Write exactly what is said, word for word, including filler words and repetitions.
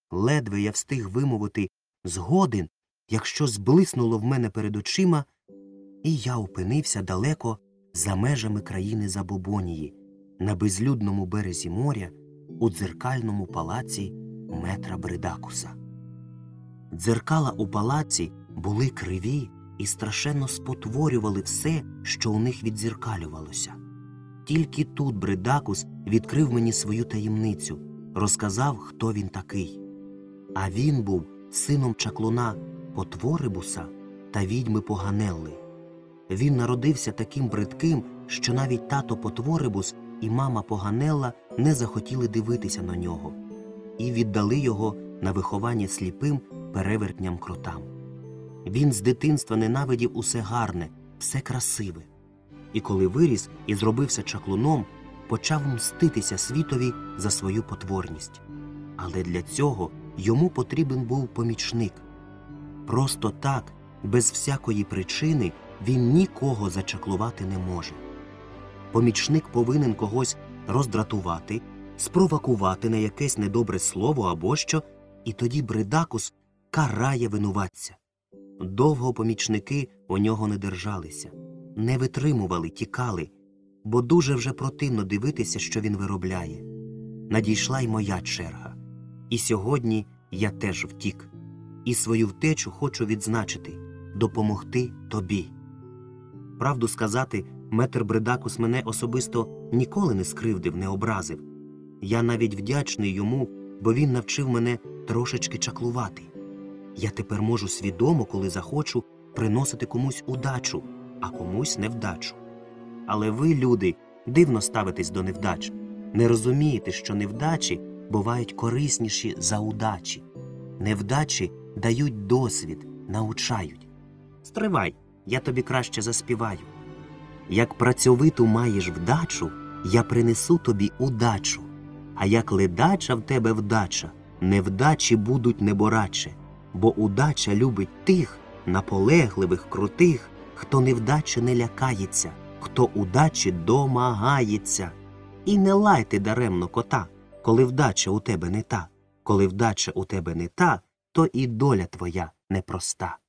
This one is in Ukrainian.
Ледве я встиг вимовити «згоден», якщо зблиснуло в мене перед очима, і я опинився далеко за межами країни Забобонії, на безлюдному березі моря, у дзеркальному палаці метра Бридакуса. Дзеркала у палаці були криві і страшенно спотворювали все, що у них віддзеркалювалося. Тільки тут Бридакус відкрив мені свою таємницю, розказав, хто він такий. А він був сином чаклуна Потворибуса та відьми Поганелли. Він народився таким бридким, що навіть тато Потворибус і мама Поганелла не захотіли дивитися на нього і віддали його на виховання сліпим перевертням-кротам. Він з дитинства ненавидів усе гарне, все красиве. І коли виріс і зробився чаклуном, почав мститися світові за свою потворність. Але для цього йому потрібен був помічник. Просто так, без всякої причини, він нікого зачаклувати не може. Помічник повинен когось роздратувати, спровокувати на якесь недобре слово або що, і тоді Бридакус карає винуватця. Довго помічники у нього не держалися, не витримували, тікали, бо дуже вже противно дивитися, що він виробляє. Надійшла й моя черга. І сьогодні я теж втік. І свою втечу хочу відзначити – допомогти тобі. Правду сказати, метр Бридакус мене особисто ніколи не скривдив, не образив. Я навіть вдячний йому, бо він навчив мене трошечки чаклувати. Я тепер можу свідомо, коли захочу, приносити комусь удачу, а комусь невдачу. Але ви, люди, дивно ставитесь до невдач. Не розумієте, що невдачі бувають корисніші за удачі. Невдачі дають досвід, научають. Стривай, я тобі краще заспіваю. Як працьовиту маєш вдачу, я принесу тобі удачу. А як ледача в тебе вдача, невдачі будуть небораче. Бо удача любить тих, наполегливих, крутих, хто невдачі не лякається, хто удачі домагається. І не лайте даремно кота, коли вдача у тебе не та. Коли вдача у тебе не та, то і доля твоя непроста.